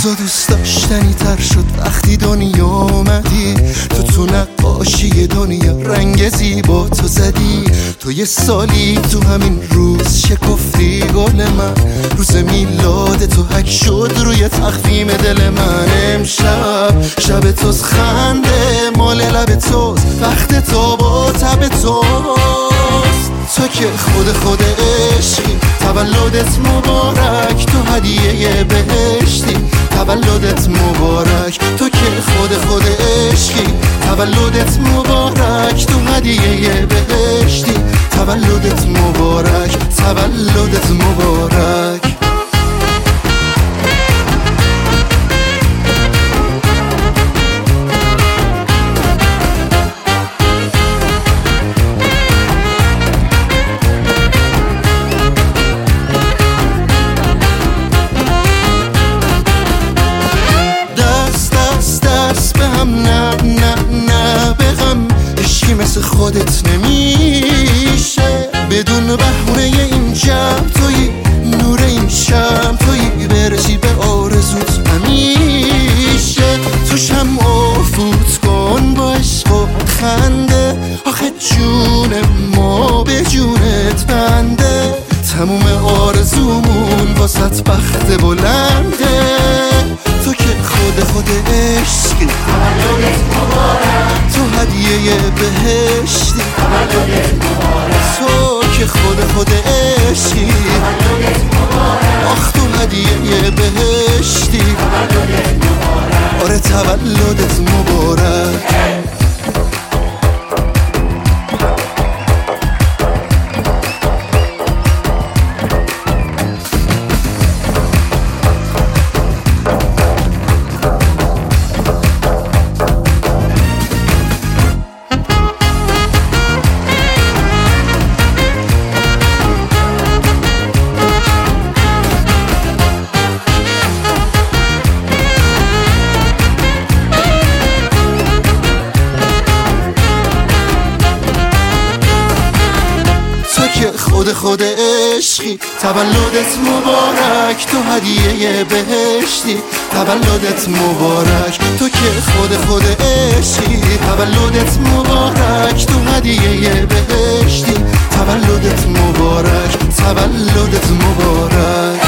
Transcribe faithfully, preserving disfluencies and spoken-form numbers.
روزا دوست داشتنی تر شد وقتی دنیا اومدی. تو تو نقاشی دنیا رنگ زیبا تو زدی. تو یه سالی تو همین روز شکفتی گل من. روز میلاد تو حک شد روی تخفیم دل من. امشب شب توز خنده مال لب توز، وقت تو با تب توست. تو که خود خود عشقی، تولدت مبارک، تو هدیه بهشتی. تولدت مبارک، تو که خود خود عشقی. تولدت مبارک، تو هدیه بهشتی. تولدت مبارک، تولدت مبارک. مثل خودت نمیشه بدون بهونه این جمع تویی، نور این شم تویی، برسی به آرزوت همیشه. تو شمع فوت کن با عشق و خنده، آخه جون ما به جونت بنده. تموم آرزومون واسط بخت بلنده. تو که خود خود عشقی، تولدت مبارک، تو هدیه بهشتی. تولدت مبارک، تو که خود خود عشقی، تولدت مبارک، آخ تو هدیه بهشتی. تولدت مبارک، آره تولدت مبارک. خود خود عشقی، تولدت مبارک، تو هدیه بهشتی. تولدت مبارک، تو که خود خود عشقی. تولدت مبارک، تو هدیه بهشتی. تولدت مبارک، تولدت مبارک.